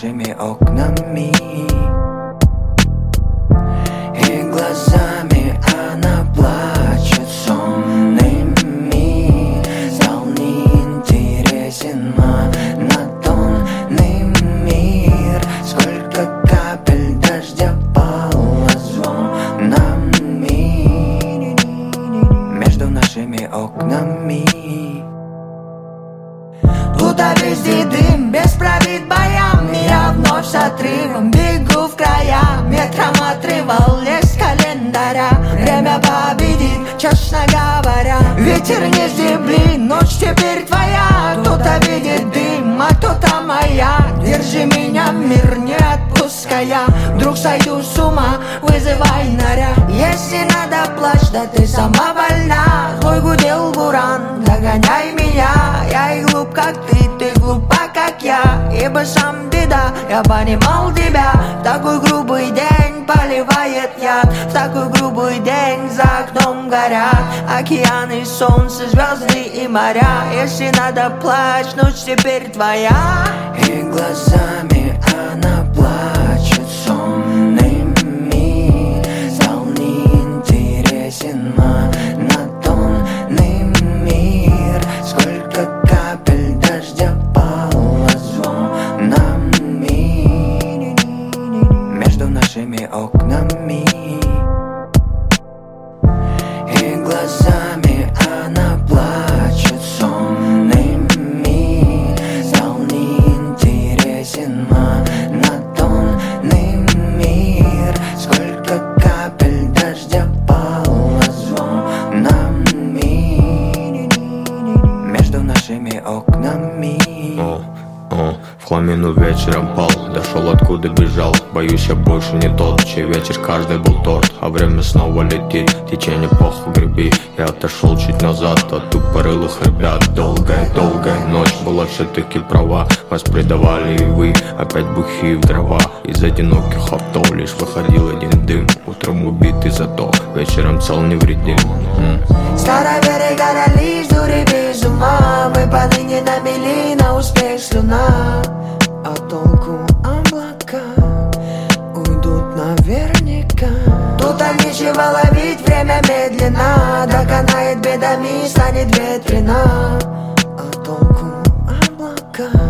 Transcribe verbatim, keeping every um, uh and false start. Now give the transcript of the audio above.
нашими окнами, и глазами она плачет сонными. Стал неинтересен монотонный мир. Сколько капель дождя пало звонами между нашими окнами. Тут а везде дым, без провид боям. Я вновь с отрывом бегу в края. Метром отрывал лес календаря. Время победит, честно говоря. Ветер не с земли, ночь теперь твоя. Кто-то видит дым, а кто-то моя. Держи меня, мир, не отпуская. Вдруг сойду с ума, вызывай наряд. Если надо, плачь, да ты сама больна. Твой гудел буран, догоняй меня. Я и глуп, как ты, ты глупа, как я. Ибо сам беда, я понимал тебя. В такой грубый день поливает яд. В такой грубый день за окном горят океаны, солнце, звезды и моря. Если надо, плачь, ночь теперь твоя. И глазами она плачет сонными. Стал неинтересен монотонный мир. Сколько капель дождя пало звонами между нашими окнами. И глазами она плачет сонными. Стал неинтересен монотонный мир. Сколько капель дождя пало звонами между нашими окнами. О, о, в хламину вечером пал, дошел откуда бежал. Боюсь, я больше не тот, чей вечер каждый был торт. А время снова летит, течение похуй греби. Я отошел чуть назад от тупорылых ребят. Долгая-долгая ночь была все-таки права. Вас предавали и вы, опять бухие в дрова. Из одиноких авто лишь выходил один дым. Утром убитый зато, вечером цел невредим. Староверы горали, дури без ума. Мы поныне на мели, на успех слюна. А толку облака уйдут наверняка. Тут а нечего ловить, время медленно. Доконает бедами, станет ветрена. А толку облака